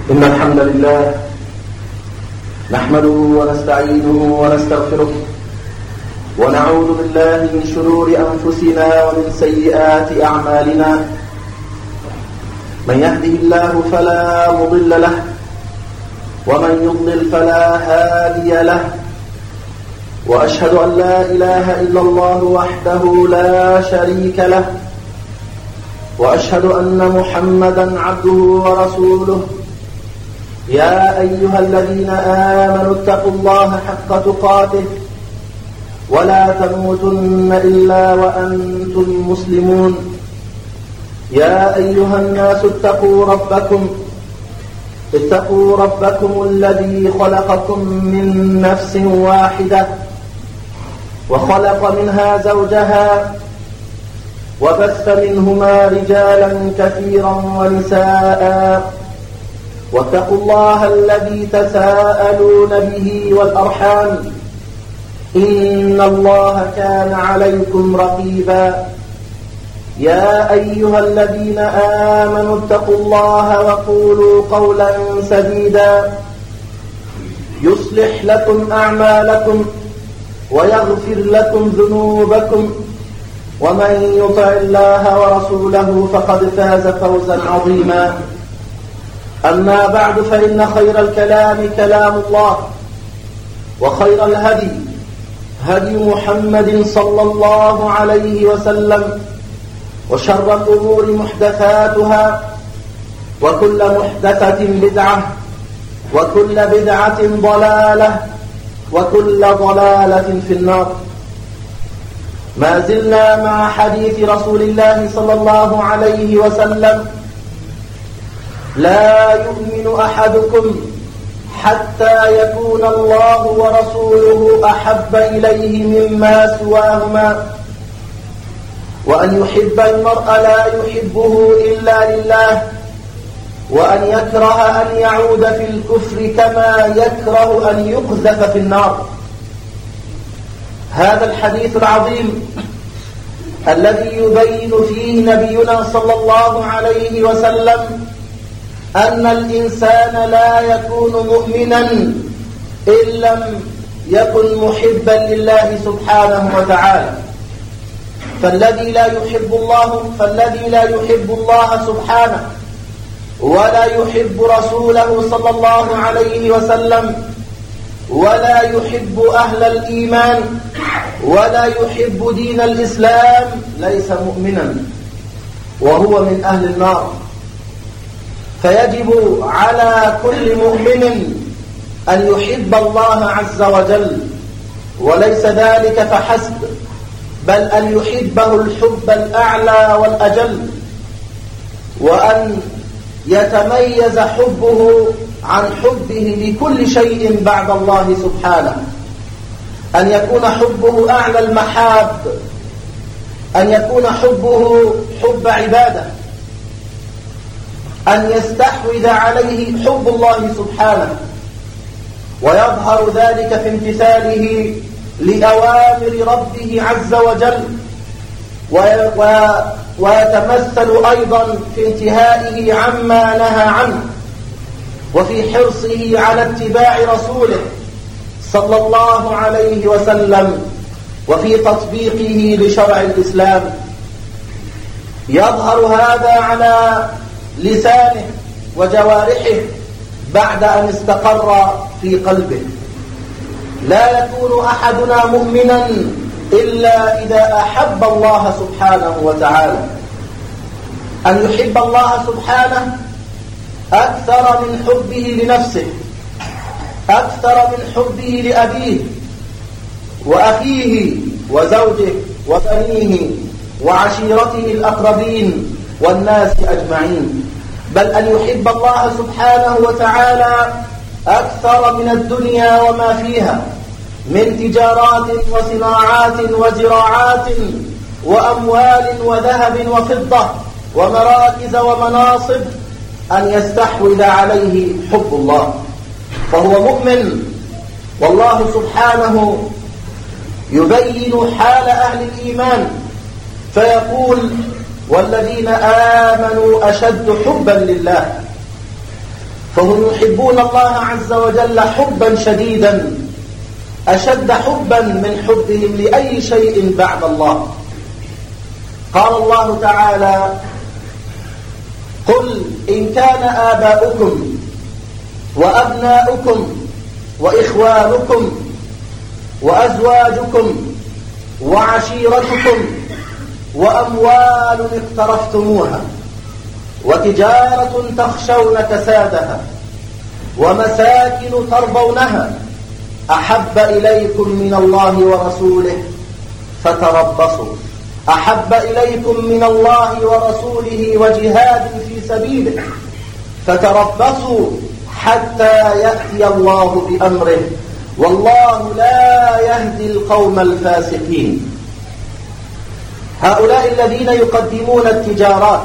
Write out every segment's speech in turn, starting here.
إن الحمد لله نحمده ونستعينه ونستغفره ونعوذ بالله من شرور أنفسنا ومن سيئات أعمالنا. من يهده الله فلا مضل له ومن يضلل فلا هادي له، وأشهد أن لا إله إلا الله وحده لا شريك له، وأشهد أن محمدا عبده ورسوله. يا أيها الذين آمنوا اتقوا الله حق تقاته ولا تموتن إلا وأنتم مسلمون. يا أيها الناس اتقوا ربكم الذي خلقكم من نفس واحدة وخلق منها زوجها وبث منهما رجالا كثيرا ونساء، واتقوا الله الذي تساءلون به والأرحام إن الله كان عليكم رقيبا. يا أيها الذين آمنوا اتقوا الله وقولوا قولا سديدا يصلح لكم أعمالكم ويغفر لكم ذنوبكم، ومن يطع الله ورسوله فقد فاز فوزا عظيما. أما بعد، فإن خير الكلام كلام الله، وخير الهدي هدي محمد صلى الله عليه وسلم، وشر الأمور محدثاتها، وكل محدثة بدعة، وكل بدعة ضلالة، وكل ضلالة في النار. ما زلنا مع حديث رسول الله صلى الله عليه وسلم: لا يؤمن أحدكم حتى يكون الله ورسوله أحب إليه مما سواهما، وأن يحب المرء لا يحبه إلا لله، وأن يكره أن يعود في الكفر كما يكره أن يقذف في النار. هذا الحديث العظيم الذي يبين فيه نبينا صلى الله عليه وسلم أن الإنسان لا يكون مؤمنا إن لم يكن محبا لله سبحانه وتعالى. فالذي لا يحب الله سبحانه ولا يحب رسوله صلى الله عليه وسلم ولا يحب أهل الإيمان ولا يحب دين الإسلام ليس مؤمنا، وهو من أهل النار. فيجب على كل مؤمن أن يحب الله عز وجل، وليس ذلك فحسب، بل أن يحبه الحب الأعلى والأجل، وأن يتميز حبه عن حبه لكل شيء بعد الله سبحانه، أن يكون حبه أعلى المحاب، أن يكون حبه حب عبادة، أن يستحوذ عليه حب الله سبحانه، ويظهر ذلك في امتثاله لأوامر ربه عز وجل، ويتمثل أيضا في انتهائه عما نهى عنه، وفي حرصه على اتباع رسوله صلى الله عليه وسلم، وفي تطبيقه لشرع الإسلام. يظهر هذا على لسانه وجوارحه بعد أن استقر في قلبه. لا يكون أحدنا مؤمنا إلا إذا أحب الله سبحانه وتعالى. أن يحب الله سبحانه أكثر من حبه لنفسه، أكثر من حبه لأبيه وأخيه وزوجه وبنيه وعشيرته الأقربين والناس أجمعين، بل أن يحب الله سبحانه وتعالى أكثر من الدنيا وما فيها من تجارات وصناعات وزراعات وأموال وذهب وفضة ومراكز ومناصب، أن يستحوذ عليه حب الله، فهو مؤمن. والله سبحانه يبين حال أهل الإيمان فيقول: والذين آمنوا أشد حبا لله. فهم يحبون الله عز وجل حبا شديدا، أشد حبا من حبهم لأي شيء بعد الله. قال الله تعالى: قل إن كان آباؤكم وأبناؤكم وإخوانكم وأزواجكم وعشيرتكم وأموال اقترفتموها وتجارة تخشون كسادها ومساكن ترضونها أحب إليكم من الله ورسوله فتربصوا. أحب إليكم من الله ورسوله وجهاد في سبيله فتربصوا حتى يأتي الله بأمره والله لا يهدي القوم الفاسقين. هؤلاء الذين يقدمون التجارات،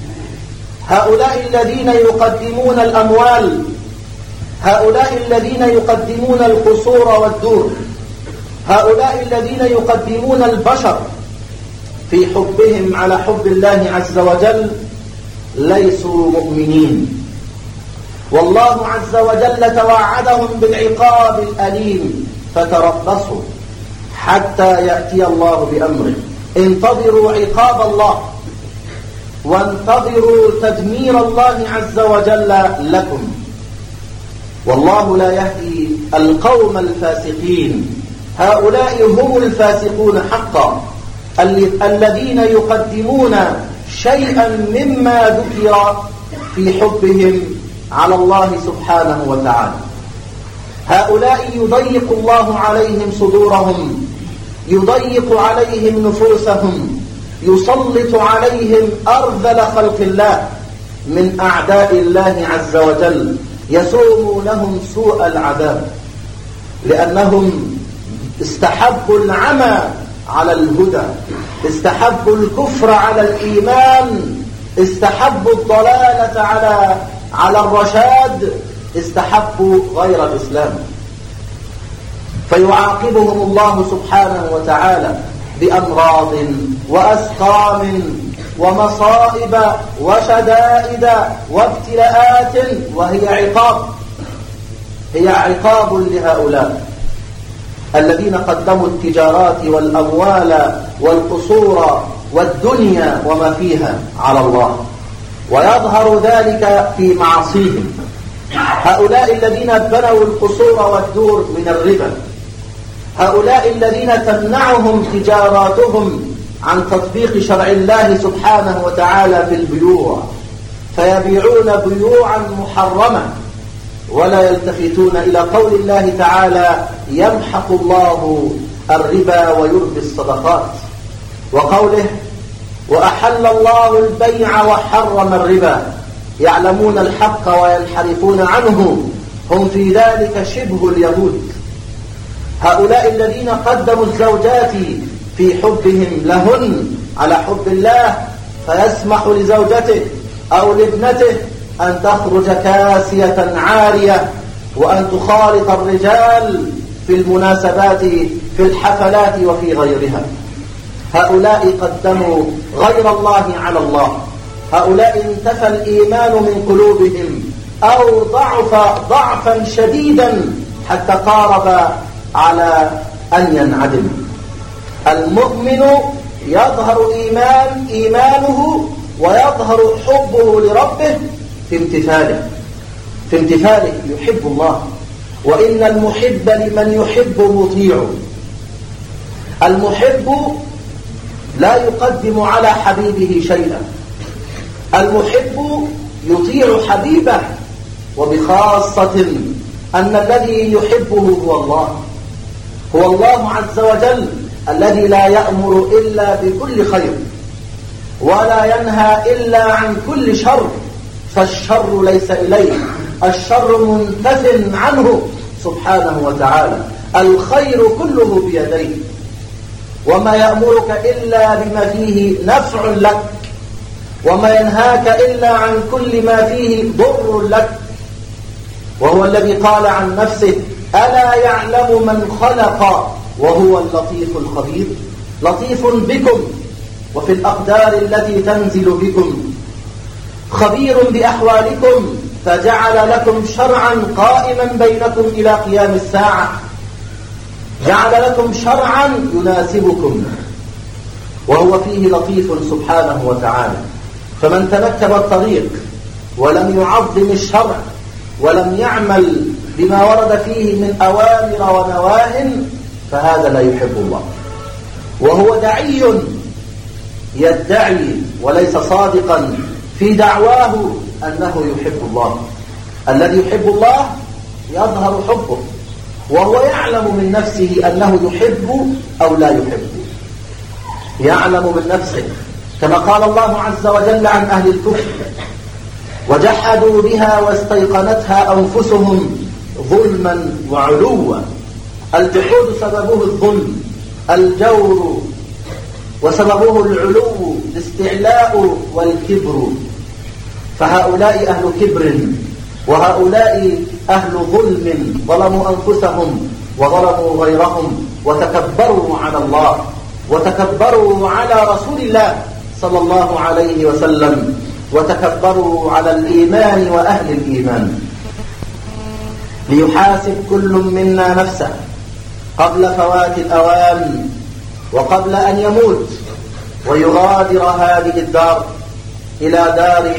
هؤلاء الذين يقدمون الأموال، هؤلاء الذين يقدمون القصور والدور، هؤلاء الذين يقدمون البشر في حبهم على حب الله عز وجل ليسوا مؤمنين، والله عز وجل توعدهم بالعقاب الأليم فتربصوا حتى يأتي الله بأمره. انتظروا عقاب الله وانتظروا تدمير الله عز وجل لكم، والله لا يهدي القوم الفاسقين. هؤلاء هم الفاسقون حقا، الذين يقدمون شيئا مما ذكر في حبهم على الله سبحانه وتعالى. هؤلاء يضيق الله عليهم صدورهم، يضيق عليهم نفوسهم، يسلط عليهم أرذل خلق الله من أعداء الله عز وجل، يسومونهم سوء العذاب، لأنهم استحبوا العمى على الهدى، استحبوا الكفر على الإيمان، استحبوا الضلالة على الرشاد، استحبوا غير الإسلام. فيعاقبهم الله سبحانه وتعالى بأمراض وأسقام ومصائب وشدائد وابتلاءات، وهي عقاب، هي عقاب لهؤلاء الذين قدموا التجارات والأموال والقصور والدنيا وما فيها على الله، ويظهر ذلك في معاصيهم. هؤلاء الذين بنوا القصور والدور من الربا، هؤلاء الذين تمنعهم تجاراتهم عن تطبيق شرع الله سبحانه وتعالى في البيوع، فيبيعون بيوعا محرمة ولا يلتفتون إلى قول الله تعالى: يمحق الله الربا ويربي الصدقات، وقوله: وأحل الله البيع وحرم الربا يعلمون الحق وينحرفون عنه هم في ذلك شبه اليهود. هؤلاء الذين قدموا الزوجات في حبهم لهن على حب الله، فيسمح لزوجته أو لابنته أن تخرج كاسية عارية وأن تخالط الرجال في المناسبات في الحفلات وفي غيرها. هؤلاء قدموا غير الله على الله، هؤلاء انتفى الإيمان من قلوبهم أو ضعف ضعفا شديدا حتى قارب على أن ينعدم. المؤمن يظهر إيمانه ويظهر حبه لربه في امتثاله يحب الله، وإن المحب لمن يحب مطيع. المحب لا يقدم على حبيبه شيئا، المحب يطيع حبيبه، وبخاصة أن الذي يحبه هو الله عز وجل، الذي لا يأمر إلا بكل خير ولا ينهى إلا عن كل شر، فالشر ليس إليه، الشر منتف عنه سبحانه وتعالى، الخير كله بيديه، وما يأمرك إلا بما فيه نفع لك، وما ينهاك إلا عن كل ما فيه ضر لك. وهو الذي قال عن نفسه: ألا يعلم من خلق وهو اللطيف الخبير. لطيف بكم وفي الأقدار التي تنزل بكم، خبير بأحوالكم فجعل لكم شرعا قائما بينكم إلى قيام الساعة، جعل لكم شرعا يناسبكم، وهو فيه لطيف سبحانه وتعالى. فمن تنكب الطريق ولم يعظم الشرع ولم يعمل بما ورد فيه من أوامر ونواه فهذا لا يحب الله، وهو داعي يدعي وليس صادقا في دعواه أنه يحب الله. الذي يحب الله يظهر حبه، وهو يعلم من نفسه أنه يحب أو لا يحب، يعلم من نفسه، كما قال الله عز وجل عن أهل الكفر: وجحدوا بها واستيقنتها أنفسهم ظلما وعلوا. الجحود سببه الظلم، الجور وسببه العلو، الاستعلاء والكبر. فهؤلاء أهل كبر وهؤلاء أهل ظلم، ظلموا أنفسهم وظلموا غيرهم وتكبروا على الله وتكبروا على رسول الله صلى الله عليه وسلم وتكبروا على الإيمان وأهل الإيمان. ليحاسب كل منا نفسه قبل فوات الأوان وقبل أن يموت ويغادر هذه الدار إلى دار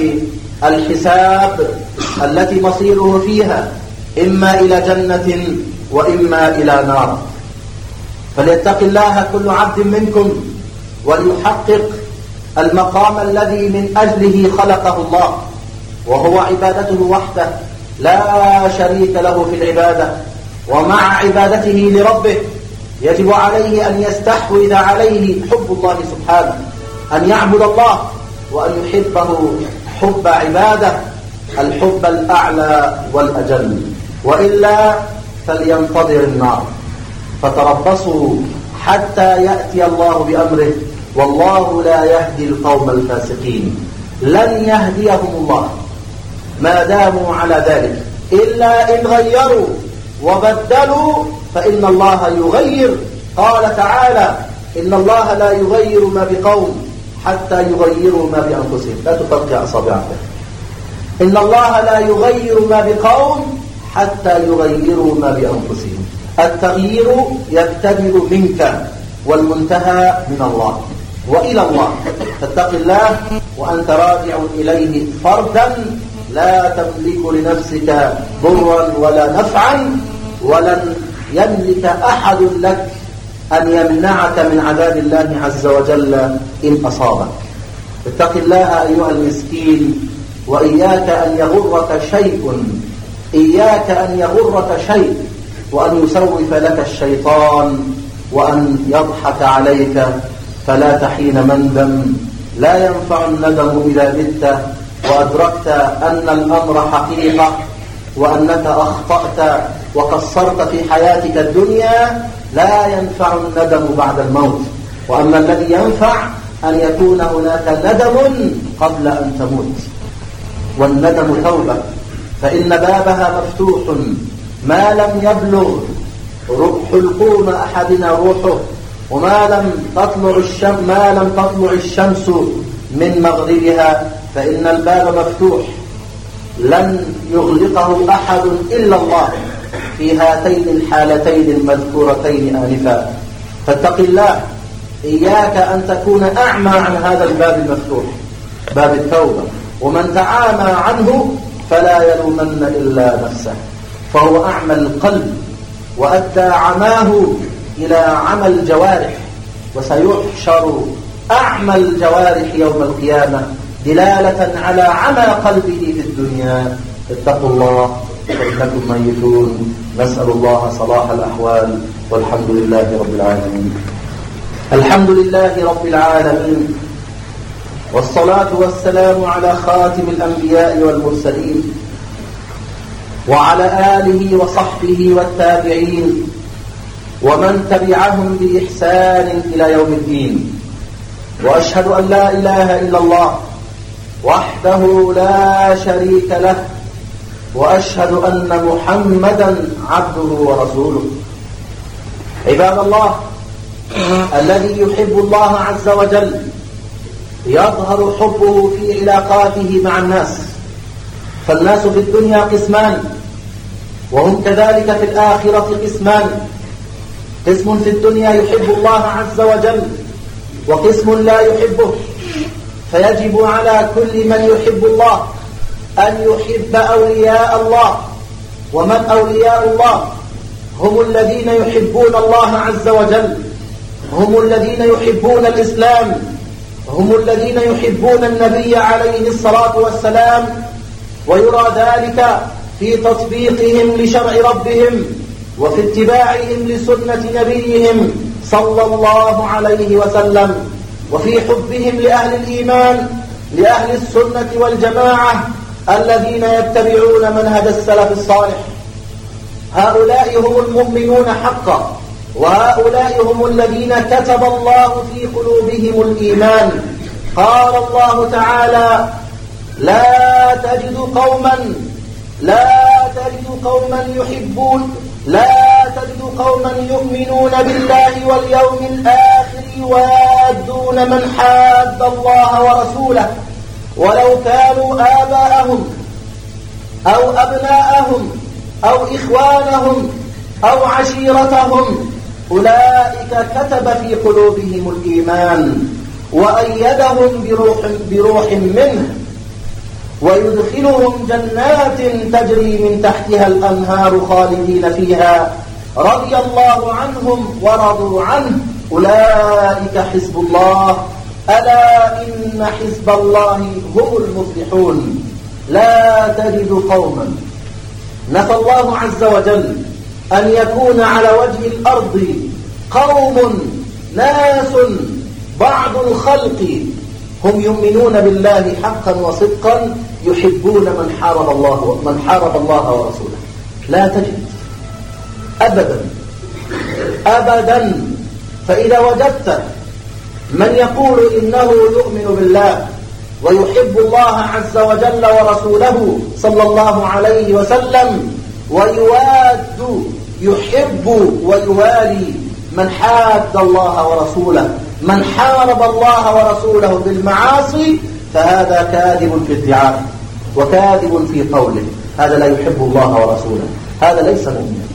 الحساب التي مصيره فيها إما إلى جنة وإما إلى نار. فليتق الله كل عبد منكم وليحقق المقام الذي من أجله خلقه الله، وهو عبادته وحده لا شريك له في العبادة. ومع عبادته لربه يجب عليه أن يستحوذ عليه حب الله سبحانه، أن يعبد الله وأن يحبه حب عباده، الحب الأعلى والأجل، وإلا فلينتظر النار. فتربصوا حتى يأتي الله بأمره، والله لا يهدي القوم الفاسقين. لن يهديهم الله ما داموا على ذلك، إلا إن غيروا وبدلوا فإن الله يغير. قال تعالى: إن الله لا يغير ما بقوم حتى يغيروا ما بأنفسهم. لا تفرق أصابعك. إن الله لا يغير ما بقوم حتى يغيروا ما بأنفسهم. التغيير يبتدئ منك والمنتهى من الله وإلى الله. فاتق الله وأنت راجع إليه فردا، لا تملك لنفسك ضرا ولا نفعا، ولن يملك أحد لك أن يمنعك من عذاب الله عز وجل إن أصابك. اتق الله أيها المسكين، وإياك أن يغرك شيء، إياك أن يغرك شيء وأن يسوف لك الشيطان وأن يضحك عليك فلا تحين مندم. لا ينفع الندم إذا مت وأدركت أن الأمر حقيقة وأنك أخطأت وقصرت في حياتك الدنيا. لا ينفع الندم بعد الموت، وأما الذي ينفع أن يكون هناك ندم قبل أن تموت. والندم توبة، فإن بابها مفتوح ما لم يبلغ حلقوم أحدنا روحه، وما لم تطلع الشمس من مغربها، فإن الباب مفتوح لن يغلقه أحد إلا الله في هاتين الحالتين المذكورتين آنفا. فاتق الله، إياك أن تكون أعمى عن هذا الباب المفتوح، باب التوبة. ومن تعامى عنه فلا يلومن إلا نفسه، فهو أعمى القلب وأدى عماه إلى عمى الجوارح، وسيحشر أعمى الجوارح يوم القيامة دلالة على عمى قلبه في الدنيا. اتقوا الله فإنكم ميتون. نسأل الله صلاح الأحوال، والحمد لله رب العالمين. الحمد لله رب العالمين، والصلاة والسلام على خاتم الأنبياء والمرسلين وعلى آله وصحبه والتابعين ومن تبعهم بإحسان إلى يوم الدين. وأشهد أن لا إله إلا الله وحده لا شريك له، وأشهد أن محمدا عبده ورسوله. عباد الله، الذي يحب الله عز وجل يظهر حبه في علاقاته مع الناس، فالناس في الدنيا قسمان، وهم كذلك في الآخرة قسمان. قسم في الدنيا يحب الله عز وجل، وقسم لا يحبه. فيجب على كل من يحب الله أن يحب أولياء الله. ومن أولياء الله؟ هم الذين يحبون الله عز وجل، هم الذين يحبون الإسلام، هم الذين يحبون النبي عليه الصلاة والسلام، ويرى ذلك في تطبيقهم لشرع ربهم وفي اتباعهم لسنة نبيهم صلى الله عليه وسلم، وفي حبهم لأهل الإيمان، لأهل السنة والجماعة الذين يتبعون منهج السلف الصالح. هؤلاء هم المؤمنون حقا، وهؤلاء هم الذين كتب الله في قلوبهم الإيمان. قال الله تعالى: لا تجد قوما يؤمنون بالله واليوم الآخر يوادون من حاد الله ورسوله ولو كانوا آباءهم أو أبناءهم أو إخوانهم أو عشيرتهم أولئك كتب في قلوبهم الإيمان وأيدهم بروح منه ويدخلهم جنات تجري من تحتها الأنهار خالدين فيها رضي الله عنهم ورضوا عنه أولئك حزب الله ألا إن حزب الله هم المفلحون. لا تجد قوما، نفى الله عز وجل أن يكون على وجه الأرض قوم ناس بعض الخلق هم يؤمنون بالله حقا وصدقا يحبون من حارب الله ورسوله. لا تجد أبدا. فإذا وجدت من يقول إنه يؤمن بالله ويحب الله عز وجل ورسوله صلى الله عليه وسلم يحب ويوالي من حاد الله ورسوله، من حارب الله ورسوله بالمعاصي، فهذا كاذب في ادعائه وكاذب في قوله. هذا لا يحب الله ورسوله، هذا ليس مؤمنا.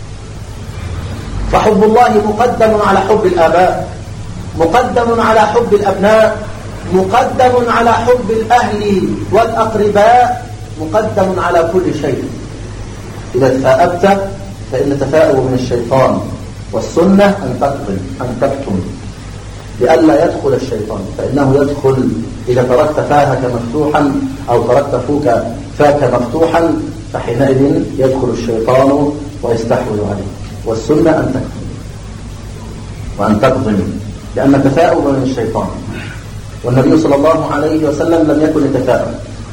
فحب الله مقدم على حب الآباء، مقدم على حب الأبناء، مقدم على حب الأهل والأقرباء، مقدم على كل شيء. إذا تفاءبت فإن تفاؤل من الشيطان، والسنة أن تكتم لئلا يدخل الشيطان، فإنه يدخل إذا تركت فاهك مفتوحا أو تركت فاك مفتوحا، فحينئذ يدخل الشيطان ويستحوذ عليه. والسنة أن تكتم وأن تكظم، لأن التفاؤل من الشيطان، والنبي صلى الله عليه وسلم لم يكن يتفاؤل.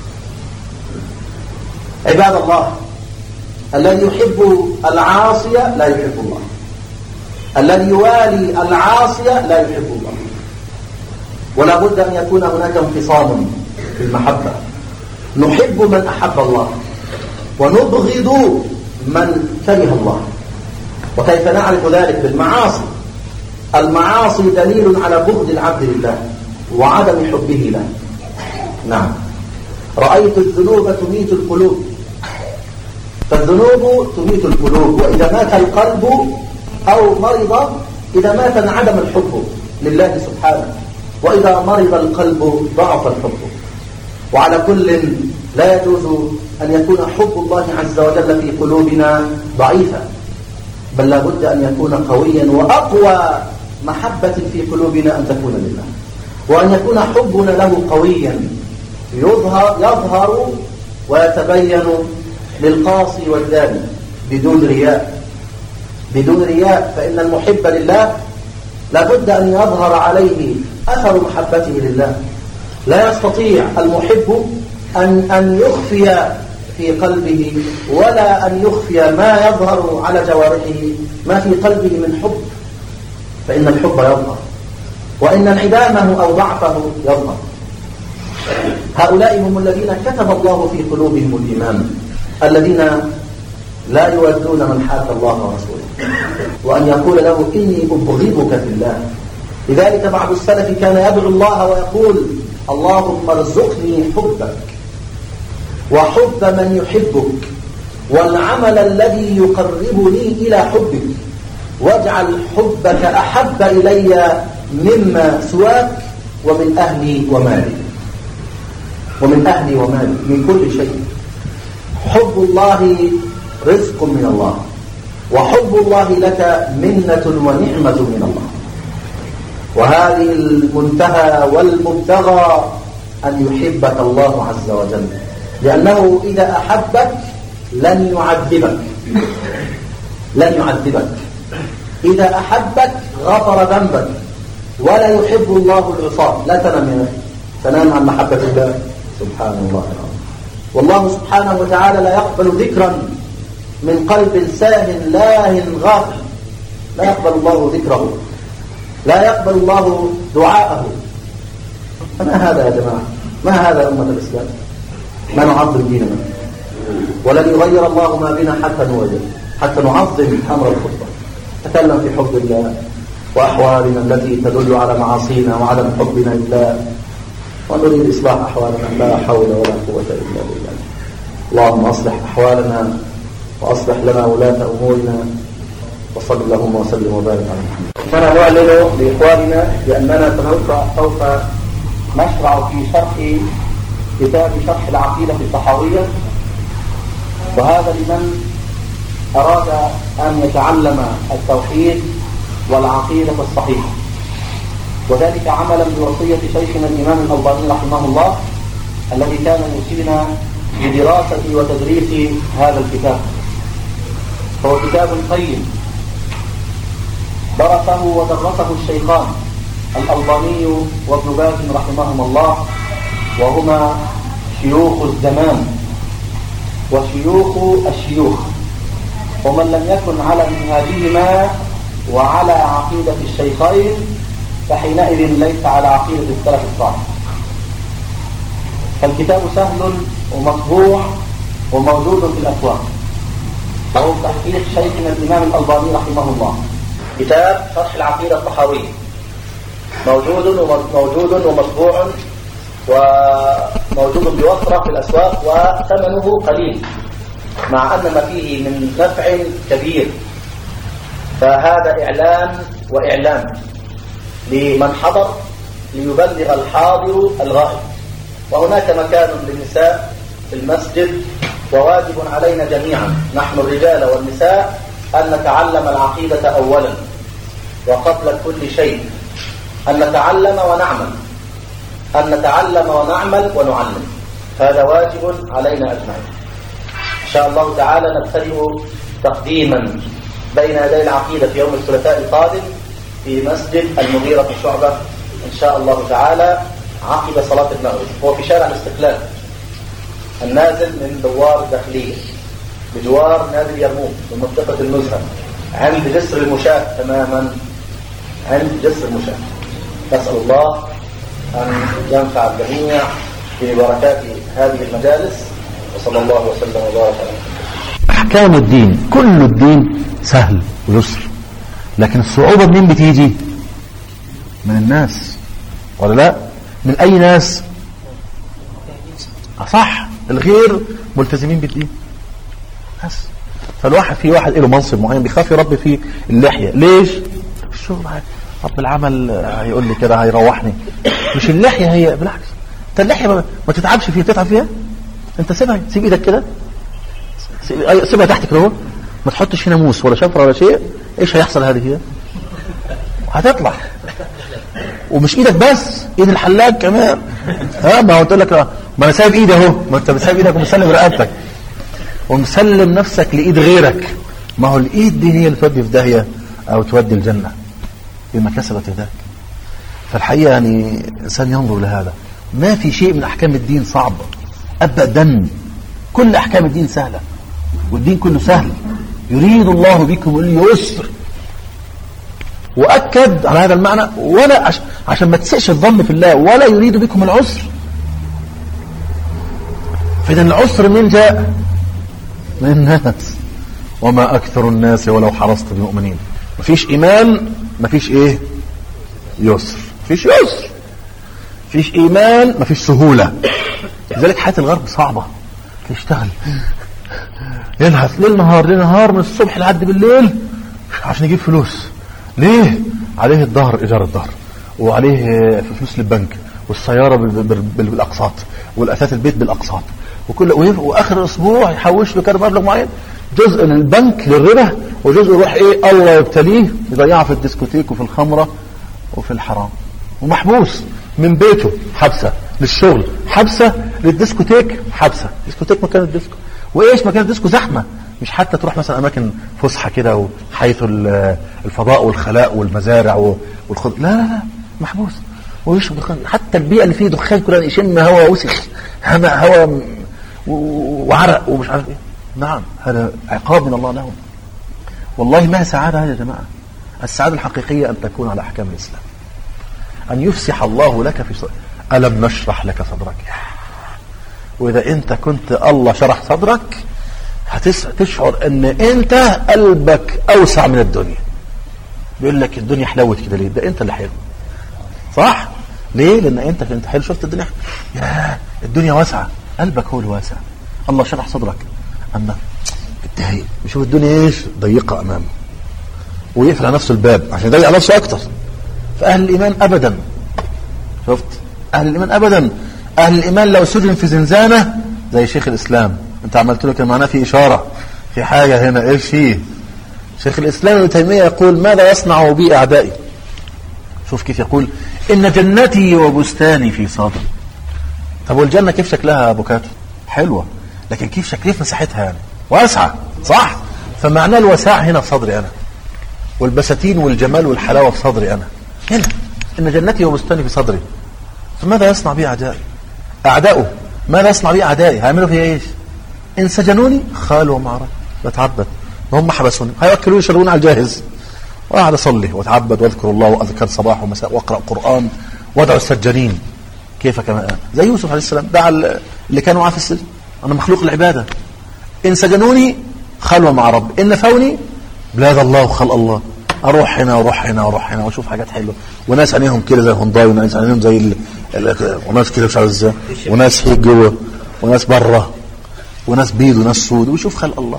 عباد الله، الذي يحب العاصية لا يحب الله، الذي يوالي العاصية لا يحب الله. ولا بد أن يكون هناك انفصام في المحبة، نحب من أحب الله ونبغض من كره الله. وكيف نعرف ذلك؟ بالمعاصي. المعاصي دليل على بغض العبد لله وعدم حبه له. نعم، رأيت الذنوب تميت القلوب، فالذنوب تميت القلوب، وإذا مات القلب أو مرض، إذا مات انعدم الحب لله سبحانه، وإذا مرض القلب ضعف الحب. وعلى كل لا يجوز أن يكون حب الله عز وجل في قلوبنا ضعيفا، بل لا بد أن يكون قويا، وأقوى محبة في قلوبنا أن تكون لله، وأن يكون حبنا له قويا يظهر ويتبين للقاصي والداني بدون رياء. فإن المحب لله لا بد أن يظهر عليه أثر محبته لله. لا يستطيع المحب أن يخفي في قلبه ولا أن يخفي ما يظهر على جوارحه، ما في قلبه من حب، فإن الحب يظهر، وإن انعدامه أو ضعفه يظهر. هؤلاء هم الذين كتب الله في قلوبهم الإيمان، الذين لا يودون من حاد الله ورسوله، وأن يقول له إني أبغضك في الله. لذلك بعض السلف كان يدعو الله ويقول اللهم ارزقني حبك، وحب من يحبك والعمل الذي يقربني إلى حبك، واجعل حبك أحب إلي مما سواك ومن أهلي ومالي، من كل شيء. حب الله رزق من الله، وحب الله لك منة ونعمة من الله. وهذه المنتهى والمبتغى أن يحبك الله عز وجل، لأنه إذا أحبك لن يعذبك. إذا أحبك غفر ذنبك. ولا يحب الله العصاة. لا تنام عن محبة الله سبحانه الله العظيم. والله سبحانه وتعالى لا يقبل ذكرا من قلب ساه لاه غافل. لا يقبل الله ذكره، لا يقبل الله دعاءه. فما هذا يا جماعة؟ ما هذا أمة الإسلام؟ ما نعظم ديننا، ولن يغير الله ما بنا حتى نعظم أمر الخطبة. نتكلم في حب الله وأحوالنا التي تدل على معاصينا وعدم حبنا لله، ونريد إصلاح أحوالنا. لا حول ولا قوة إلا بالله. اللهم أصلح أحوالنا وأصلح لنا ولاة أمورنا، وصلى اللهم وسلم وبارك على محمد. أنا نعلن لإخواننا بأننا سوف نشرع في شرح كتاب شرح العقيدة الطحاوية، وهذا لمن أراد أن يتعلم التوحيد والعقيدة الصحيحة، وذلك عملا بوصية شيخنا الإمام الألباني رحمه الله الذي كان يوصينا بدراسة وتدريس هذا الكتاب. فهو كتاب قيم درسه ودرسه الشيخان الألباني وابن باز رحمهما الله، وهما شيوخ الزمان وشيوخ الشيوخ، ومن لم يكن على منهاجهما وعلى عقيدة الشيخين فحينئذ ليس على عقيدة السلف الصالح. فالكتاب سهل ومطبوع وموجود في الأسواق، وهو تحقيق شيخنا الإمام الألباني رحمه الله. كتاب شرح العقيدة الطحاوية موجود ومطبوع وموجود بوفرة في الأسواق، وثمنه قليل مع أن ما فيه من نفع كبير. فهذا إعلان لمن حضر ليبلغ الحاضر الغائب. وهناك مكان للنساء في المسجد، وواجب علينا جميعا نحن الرجال والنساء أن نتعلم العقيدة أولا وقبل كل شيء، أن نتعلم ونعمل ونعلم. هذا واجب علينا أجمعين. إن شاء الله تعالى نبتدئ تقديما بين يدي العقيدة في يوم الثلاثاء القادم في مسجد المغيرة في شعبة إن شاء الله تعالى عقب صلاة المغرب. هو في شارع الاستقلال النازل من دوار الداخلية بجوار نادي اليرموك بمنطقة النزهة عند جسر المشاة تماما، عند جسر المشاة. نسأل الله أن ينفع الجميع ببركات هذه المجالس، وصلى الله وسلم وبارك على محمد. أحكام الدين كل الدين سهل ويسر، لكن الصعوبة منين بتيجي؟ من الناس ولا لا؟ من أي ناس؟ صح، الغير ملتزمين بالدين بس. فالواحد في واحد له منصب معين بيخاف يربي فيه اللحية. ليش؟ الشغل رب العمل هيقول لي كده هيروحني. مش اللحية هي، بالعكس انت اللحية ما تتعبش فيها، تتعب فيها انت سيبها، سيب ايدك كده، سيبها تحت كده، ما تحطش هنا موس ولا شفرة ولا شيء. ايش هيحصل؟ هذه هي هتطلع. ومش ايدك بس، ايد الحلاق كمان. ما هو تقول لك ما انا سايب ايدي اهو، ما انت بتسايب ايدك ومسلم رقبتك ومسلم نفسك لايد غيرك. ما هو الايد دي هي اللي تودي في داهيه او تودي الجنه بما كسبت يداك. فالحقيقه يعني انسان ينظر لهذا. ما في شيء من احكام الدين صعب ابدا، كل احكام الدين سهله، والدين كله سهل. يريد الله بكم اليسر، واكد على هذا المعنى، ولا عشان ما تسئش الظن في الله، ولا يريد بكم العسر. فإذا العسر من جاء؟ من الناس. وما أكثر الناس ولو حرصت بمؤمنين. مفيش إيمان، مفيش إيه؟ يسر. مفيش يسر، مفيش إيمان، مفيش سهولة. لذلك حياة الغرب صعبة، يشتغل ينهث ليل نهار من الصبح لحد بالليل عشان يجيب فلوس. ليه؟ عليه الظهر، ايجار الظهر، وعليه فلوس للبنك، والسياره بالاقساط، والاثاث البيت بالاقساط، واخر الاسبوع يحوش له كده مبلغ معين، جزء للبنك للربا، وجزء يروح الله يبتليه يضيعه في الديسكوتيك وفي الخمره وفي الحرام، ومحبوس من بيته حبسه، للشغل حبسه، للديسكوتيك حبسه. ديسكوتيك مكان الديسكو، وايش مكان الديسكو زحمه، مش حتى تروح مثلا اماكن فسحه كده حيث الفضاء والخلاء والمزارع والخضر، لا محبوس ويشرب دخان، حتى البيئه اللي فيه دخان كلها يشم هواء وسخ، هواء وعرق ومش عارف ايه. نعم هذا عقاب من الله لهم. والله ما سعاده هذه يا جماعه. السعاده الحقيقيه ان تكون على احكام الاسلام، ان يفسح الله لك في صدرك. الم نشرح لك صدرك. واذا انت كنت الله شرح صدرك هتشعر ان انت قلبك اوسع من الدنيا. بيقول لك الدنيا حلوت كده ليه؟ ده انت اللي حلو، صح؟ ليه؟ لان انت كنت حلو، شفت الدنيا يا الدنيا واسعه، قلبك هو الواسع. الله شرح صدرك اما التهيئ يشوف الدنيا ايش ضيقه امامه، ويقفل على نفسه الباب عشان يضيق على نفسه اكتر. فاهل الايمان ابدا، شفت اهل الايمان ابدا، اهل الايمان لو سجن في زنزانه زي شيخ الاسلام، انت عملت له كان معناه في اشاره في حاجه هنا، ايش فيه؟ شيخ الاسلام ابن تيميه يقول ماذا يصنع بي اعدائي؟ شوف كيف يقول ان جنتي وبستاني في صدري. طب والجنه كيف شكلها ابوكاتو؟ حلوه، لكن كيف مساحتها يعني؟ واسعه، صح؟ فمعناه الوساع هنا في صدري انا، والبساتين والجمال والحلاوه في صدري انا هنا. ان جنتي وبستاني في صدري. فماذا يصنع بي اعدائي؟ اعدائه ماذا يصنع بي اعدائي؟ هيعملوا فيها ايش؟ ان سجنوني خالوا معركه بتعبد، وهم حبسوني هيوكلوني يشربون على الجاهز، وقاعد اصلي واتعبد واذكر الله واذكر صباح ومساء واقرا قران وادعو السجانين كيف كما أنا. زي يوسف عليه السلام دعا اللي كانوا معاه في السجن، انا مخلوق العباده. ان سجنوني خلوه مع رب، ان نفوني بلاد الله وخلق الله، اروح هنا واروح هنا واروح هنا واشوف حاجات حلوه، وناس عينيهم كده زي هونداي، وناس عينيهم زي وناس كده مش عارف ازاي، وناس هيك جوه وناس بره، وناس بيض وناس سود، ويشوف خلق الله.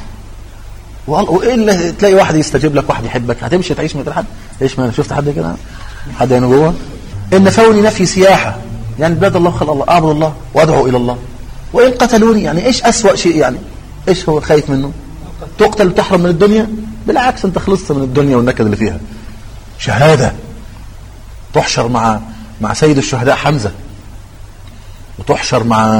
وايه اللي تلاقي واحد يستجيب لك، واحد يحبك، هتمشي تعيش من حد؟ ايش ما شفت حد كده؟ حد هنا جوه؟ ان نفوني نفي سياحه، يعني بلاد الله خلق الله، اعبد الله وادعو الى الله. وان قتلوني، يعني ايش اسوأ شيء؟ يعني ايش هو الخايف منه؟ تقتل وتحرم من الدنيا؟ بالعكس انت خلصت من الدنيا والنكد اللي فيها. شهاده تحشر مع سيد الشهداء حمزه، وتحشر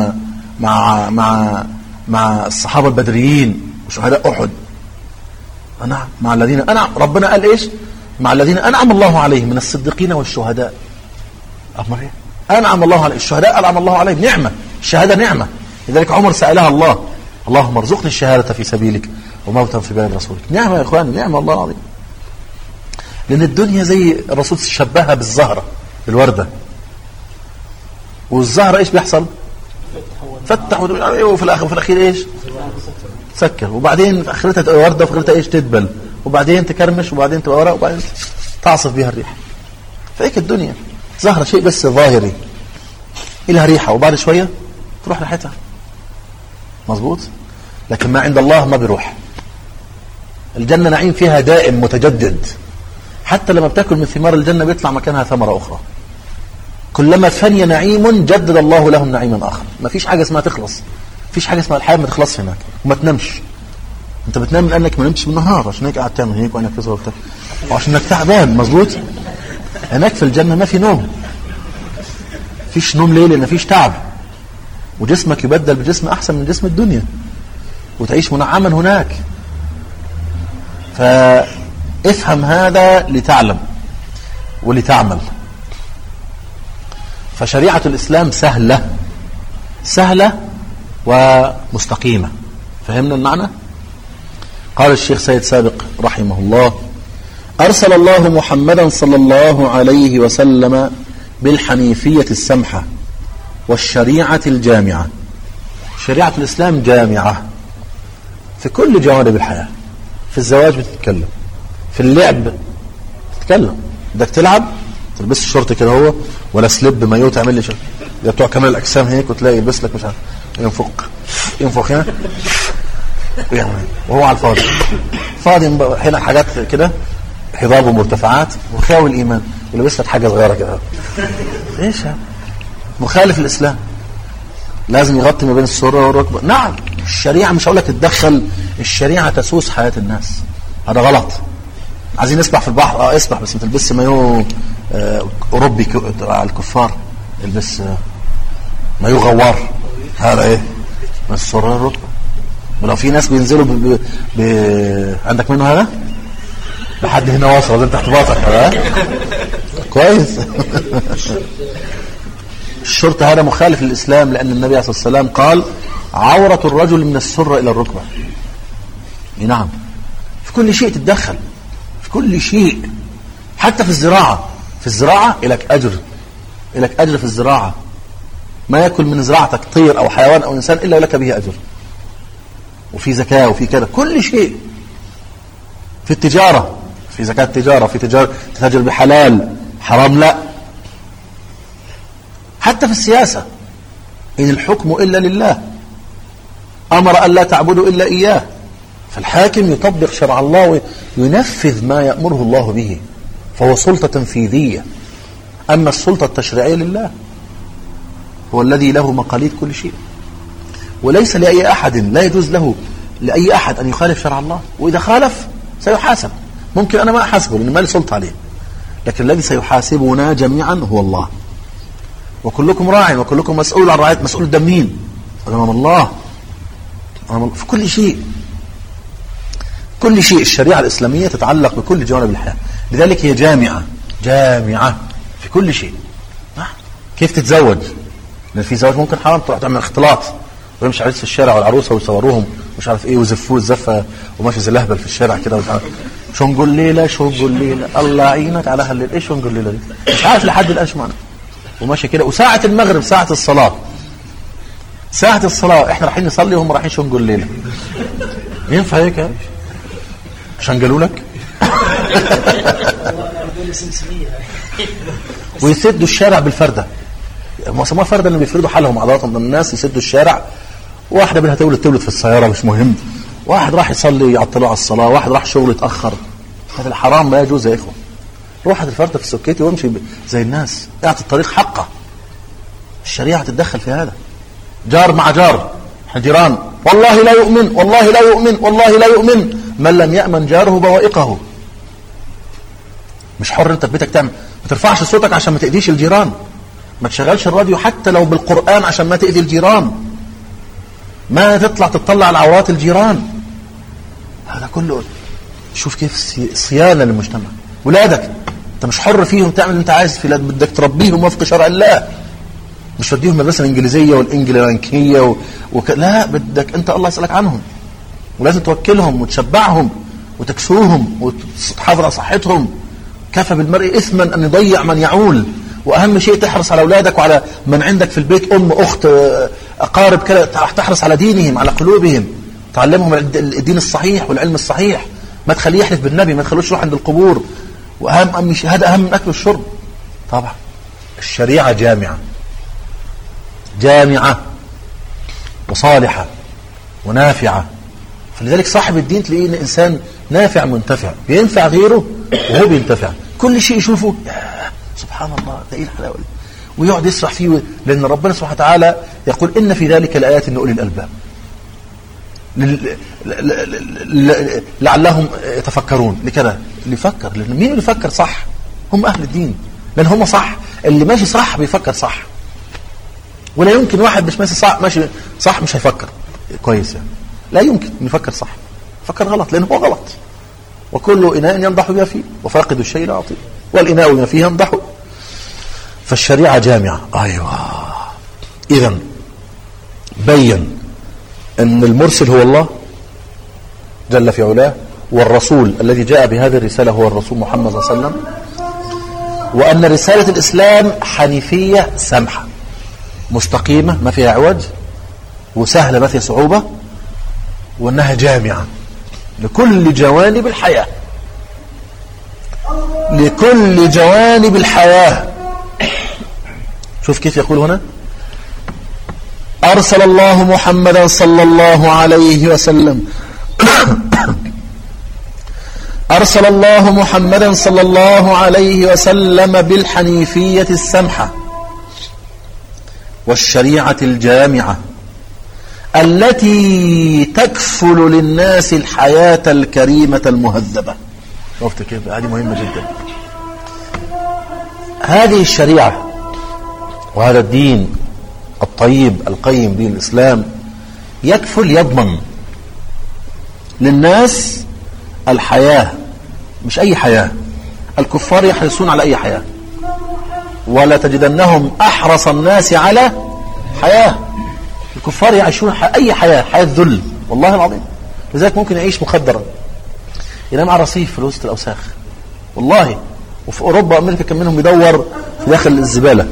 مع الصحابه البدريين وشهداء احد. نعم مع الذين انعم، ربنا قال ايش؟ مع الذين انعم الله عليهم من الصديقين والشهداء. امر ايه؟ انعم الله عليه الشهداء، انعم الله عليهم، نعمه، الشهاده نعمه. لذلك عمر سالها الله، اللهم ارزقني الشهاده في سبيلك وموتا في بلاد رسولك. نعمه يا اخواني، نعمه الله العظيم. لان الدنيا زي الرسول شبهها بالزهره، بالورده، والزهره ايش بيحصل؟ فتح، وفي الاخير ايش؟ تسكر، وبعدين في اخرتها ورده، وفي اخرتها ايش؟ تدبل، وبعدين تكرمش، وبعدين تبقى ورق، وبعدين تعصف بها الريح. فايك الدنيا زهره شيء بس ظاهري، لها ريحه وبعد شويه تروح ريحتها، مظبوط. لكن ما عند الله ما بيروح. الجنه نعيم فيها دائم متجدد، حتى لما بتاكل من ثمار الجنه بيطلع مكانها ثمره اخرى. كلما فني نعيم جدد الله لهم نعيما اخر. ما فيش حاجه اسمها تخلص، فيش حاجه اسمها الحياه ما تخلصش هناك. وما تنامش، انت بتنام لانك ما نمتش بالنهار، عشان هيك قاعد تعمل هيك وانك تصغر وعشان انك تعبان، مظبوط. هناك في الجنه ما في نوم، فيش نوم ليه؟ لان فيش تعب، وجسمك يبدل بجسم احسن من جسم الدنيا، وتعيش منعما هناك. فافهم هذا لتعلم ولتعمل. فشريعة الإسلام سهلة ومستقيمة. فهمنا المعنى؟ قال الشيخ سيد سابق رحمه الله: أرسل الله محمدا صلى الله عليه وسلم بالحنيفية السمحة والشريعة الجامعة. شريعة الإسلام جامعة في كل جوانب الحياة. في الزواج بتتكلم، في اللعب بتتكلم، بدك تلعب تلبس الشورت كده هو ولا سليب مايو تعمل لي شيء، ده بتوع كمال الاجسام هيك، وتلاقي يلبس لك مش عارف ينفق ينفخ هنا يعني وهو على الفاضي فاضي هنا حاجات كده هضاب ومرتفعات وخاوي الايمان ولبس لك حاجه صغيره كده. ايش هذا؟ مخالف الاسلام. لازم يغطي ما بين السره والركبه. نعم الشريعه مش هقول لك تتدخل، الشريعه تسوس حياه الناس، هذا غلط. عايزين نسبح في البحر اسبح بس ما تلبسش مايو اوروبي على الكفار، البس مايو غوار. هذا ايه؟ من السره والركبه. ولو في ناس بينزلوا عندك منه هذا لحد هنا واصل انت احتباطك هذا كويس. الشرط هذا مخالف للإسلام، لأن النبي عليه الصلاة والسلام قال عورة الرجل من السرة إلى الركبة. نعم في كل شيء تتدخل، في كل شيء، حتى في الزراعة. في الزراعة إلك أجر، إلك أجر في الزراعة. ما يأكل من زراعتك طير أو حيوان أو إنسان إلا ولك به أجر، وفي زكاة وفي كذا، كل شيء. في التجارة، في زكاة التجارة، في تجارة تتاجر بحلال حرام لا. حتى في السياسة إن الحكم إلا لله، أمر أن لا تعبدوا إلا إياه، فالحاكم يطبق شرع الله وينفذ ما يأمره الله به، فهو سلطة تنفيذية. أما السلطة التشريعية لله، هو الذي له مقاليد كل شيء، وليس لأي أحد، لا يجوز له لأي أحد أن يخالف شرع الله، وإذا خالف سيحاسب. ممكن أنا ما أحاسبه لأن ما لي سلطة عليه، لكن الذي سيحاسبنا جميعا هو الله. وكلكم راع وكلكم مسؤول عن رعاية، مسؤول ده مين؟ أمام الله. في كل شيء، كل شيء الشريعة الإسلامية تتعلق بكل جوانب الحياة، لذلك هي جامعة، جامعة في كل شيء. كيف تتزوج؟ لأن في زواج ممكن حرام، تروح تعمل اختلاط ويمشي عريس في الشارع والعروسة ويصوروهم مش عارف ايه ويزفوه الزفة وماشي زي الأهبل في الشارع كده شو نقول ليلة شو نقول ليلة الله يعينك على هالليل. ايش شو نقول ليلة دي؟ مش عارف لحد الآن شو معنى. وماشي كده وساعة المغرب ساعة الصلاة، ساعة الصلاة احنا رايحين نصلي وهم رايحين شو نقول ليلة. ينفع هيك؟ عشان قالوا لك ويسدوا الشارع بالفردة، ما فردة اللي بيفردوا حالهم عضلاتهم من الناس، يسدوا الشارع. واحدة منها تولد في السيارة مش مهم، واحد راح يصلي يعطلوا على الصلاة، واحد راح شغل يتأخر. هذا الحرام لا يجوز يا إخوة. روحت الفردة في سكتي وامشي زي الناس، اعطي الطريق حقه. الشريعة تتدخل في هذا. جار مع جار، جيران، والله لا يؤمن والله لا يؤمن والله لا يؤمن من لم يأمن جاره بوائقه. مش حر انت ببيتك تعمل، ما ترفعش صوتك عشان ما تأذيش الجيران، ما تشغلش الراديو حتى لو بالقرآن عشان ما تأذي الجيران، ما تطلع تطلع على عورات الجيران. هذا كله شوف كيف صيانة للمجتمع. ولادك انت مش حر فيهم تعمل اللي انت عايز في، بدك تربيهم وفق شرع الله، مش تديهم المدرسة الإنجليزية والإنجليزية لا، بدك انت الله يسألك عنهم، ولازم توكلهم وتشبعهم وتكسوهم وتحافظ على صحتهم. كفى بالمرء إثما أن يضيع من يعول. وأهم شيء تحرص على أولادك وعلى من عندك في البيت، أم أخت أقارب كده، تحرص على دينهم على قلوبهم، تعلمهم الدين الصحيح والعلم الصحيح. ما تخليه يحلف بالنبي، ما تخلوش يروح عند القبور. وأهم هذا أهم من أكل والشرب. طبعا الشريعة جامعة، جامعة وصالحة ونافعة. فلذلك صاحب الدين تلاقيه إنسان نافع منتفع، بينفع غيره وهو بينتفع. كل شيء يشوفه سبحان الله ده ايه الحلاوه دي، ويقعد يسرح فيه، لان ربنا سبحانه وتعالى يقول ان في ذلك لآيات لأولي الألباب لعلهم يتفكرون. لكذا اللي يفكر، لان مين اللي يفكر صح؟ هم اهل الدين، لان هم صح، اللي ماشي صح بيفكر صح. ولا يمكن واحد مش ماشي صح مش هيفكر كويس يعني. لا يمكن ان يفكر صح، فكر غلط لانه هو غلط. وكل إناء ينضح بها فيه وفاقد الشيء لا يعطيه والإناء ما فيه ينضح. فالشريعة جامعة. أيوة. إذن بين أن المرسل هو الله جل في علاه، والرسول الذي جاء بهذه الرسالة هو الرسول محمد صلى الله عليه وسلم، وأن رسالة الإسلام حنيفية سمحة مستقيمة ما فيها عوج، وسهلة ما فيها صعوبة، وأنها جامعة لكل جوانب الحياة، لكل جوانب الحياة. شوف كيف يقول هنا أرسل الله محمدا صلى الله عليه وسلم أرسل الله محمدا صلى الله عليه وسلم بالحنيفية السمحة والشريعة الجامعة التي تكفل للناس الحياة الكريمة المهذبة. شفت كيف؟ هذه مهمة جدا. هذه الشريعة وهذا الدين الطيب القيم، دين الإسلام، يكفل يضمن للناس الحياة، مش أي حياة. الكفار يحرصون على أي حياة، ولا تجدنهم أحرص الناس على حياة. الكفار يعيشون أي حياة، حياة ذل والله العظيم. لذلك ممكن يعيش مخدرا، ينام على رصيف في وسط الأوساخ والله. وفي أوروبا وأمريكا كان منهم يدور في داخل الزبالة.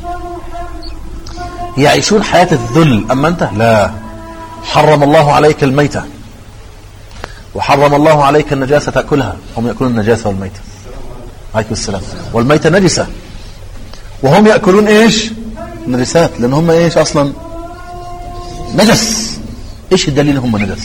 يعيشون حياة الذل. أما أنت لا، حرم الله عليك الميتة وحرم الله عليك النجاسة تأكلها. هم يأكلون النجاسة والميتة عليكم السلام. والميتة نجسة وهم يأكلون إيش؟ النجسات، لأن هم إيش أصلا؟ نجس. إيش الدليل هم نجس؟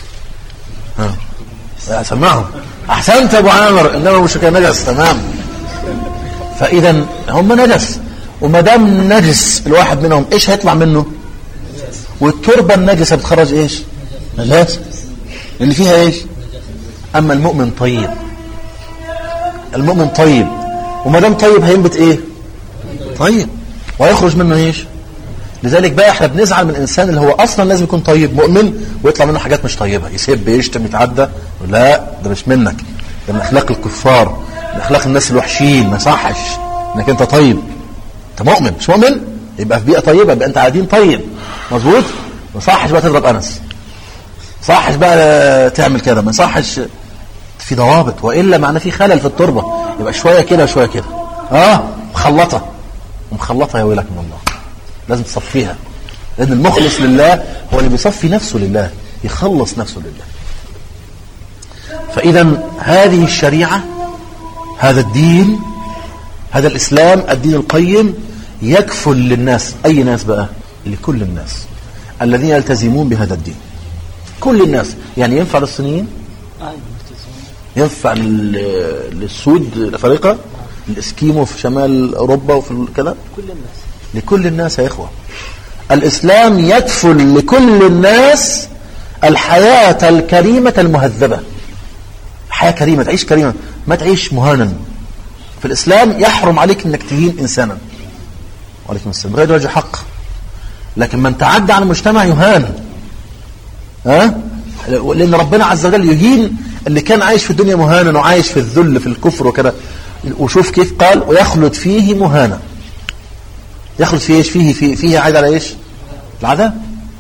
سمعهم. أحسنت أبو عامر، إنما مش كان نجس. تمام. فإذا هم نجس، وما دام نجس الواحد منهم إيش هيطلع منه؟ والتربة النجسة بتخرج إيش؟ نجاسة، اللي فيها إيش؟ أما المؤمن طيب، المؤمن طيب، وما دام طيب هينبت إيه؟ طيب، ويخرج منه إيش؟ لذلك بقى احنا بنزعل من الإنسان اللي هو أصلا لازم يكون طيب مؤمن ويطلع منه حاجات مش طيبة، يسب يشتم يتعدى. لا، ده مش منك، ده من أخلاق الكفار، من أخلاق الناس الوحشين. ما صحش إنك أنت طيب. أنت مؤمن، مش مؤمن يبقى في بيئة طيبة، يبقى أنت قاعدين طيب مظبوط. ما صحش بقى تضرب أنس، ما صحش بقى تعمل كده، ما صحش. في ضوابط، وإلا معناه في خلل في التربة. يبقى شوية كده وشوية كده، مخلطة ومخلطة، يا ويلك من الله. لازم تصفيها، لأن المخلص لله هو اللي بيصفي نفسه لله، يخلص نفسه لله. فإذا هذه الشريعة، هذا الدين، هذا الإسلام، الدين القيم، يكفل للناس. أي ناس بقى؟ لكل الناس الذين يلتزمون بهذا الدين. كل الناس، يعني ينفع للصينيين، ينفع للسود الأفريقيا، الإسكيمو في شمال أوروبا وفي كذا، كل الناس، لكل الناس يا إخوة. الإسلام يكفل لكل الناس الحياة الكريمة المهذبة. حياة كريمة، تعيش كريمة، ما تعيش مهانا. في الإسلام يحرم عليك أنك تهين إنسانا، وعليكم السلام، بغير وجه حق. لكن من تعدى على المجتمع يهان، لأن ربنا عز وجل يهين اللي كان عايش في الدنيا مهانا وعايش في الذل في الكفر وكذا. وشوف كيف قال: ويخلد فيه مهانا. يخلد فيه ايش؟ فيه عايد على ايش؟ العذاب.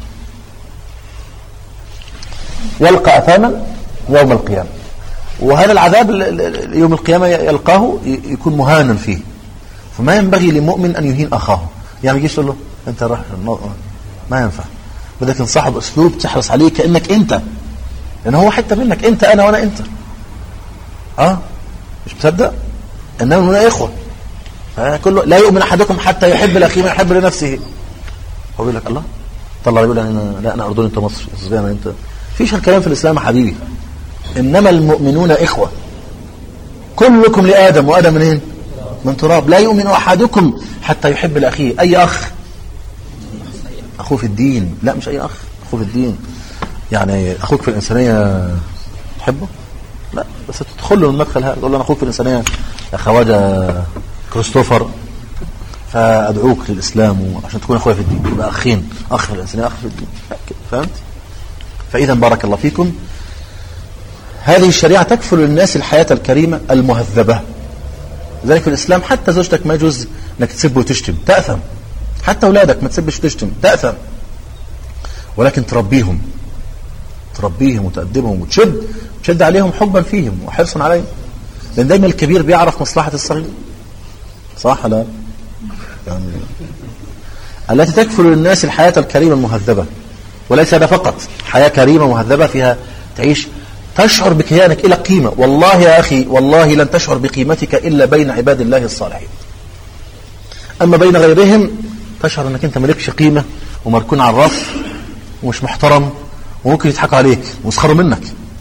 يلقى أثاما يوم القيامة، وهذا العذاب يوم القيامة يلقاه يكون مهانا فيه. فما ينبغي لمؤمن أن يهين أخاه. يعني يجيش يقول له أنت راح، ما ينفع. بدك تنصحه أسلوب تحرص عليه كأنك أنت، لأن هو حتى منك، أنت أنا وأنا أنت. مش مصدق؟ إنما هنا إخوة. كله لا يؤمن أحدكم حتى يحب لأخيه ما يحب لنفسه. هو بيقول لك الله طلع يقول أنا أردن أنت مصر، أنت فيش الكلام في الإسلام حبيبي. إنما المؤمنون إخوة، كلكم لآدم وآدم منين؟ من تراب. لا يؤمن أحدكم حتى يحب لأخيه. أي أخ؟ أخوه في الدين. لا، مش أي أخ، أخوه في الدين. يعني أخوك في الإنسانية تحبه؟ لا، بس تدخل له المدخل هذا، تقول له أنا أخوك في الإنسانية يا خواجة كريستوفر، فأدعوك للإسلام عشان تكون أخويا في الدين. يبقى أخين، أخ في الإنسانية، أخ في الدين. فهمت؟ فإذا بارك الله فيكم، هذه الشريعة تكفل للناس الحياة الكريمة المهذبة. لذلك في الإسلام حتى زوجتك ما يجوز أنك تسب وتشتم، تأثم. حتى أولادك ما تسبش وتشتم، تأثم. ولكن تربيهم وتأدبهم وتشد عليهم حبا فيهم وحرصا عليهم، لأن دايما الكبير بيعرف مصلحة الصغير. صح لا؟ يعني التي تكفل للناس الحياة الكريمة المهذبة. وليس هذا فقط، حياة كريمة مهذبة فيها تعيش تشعر بكيانك إلى قيمة. والله يا أخي، والله لن تشعر بقيمتك إلا بين عباد الله الصالحين. أما بين غيرهم تشعر أنك أنت ملكش قيمة ومركون على الرف ومش محترم وممكن يضحكوا عليك ويسخروا منك،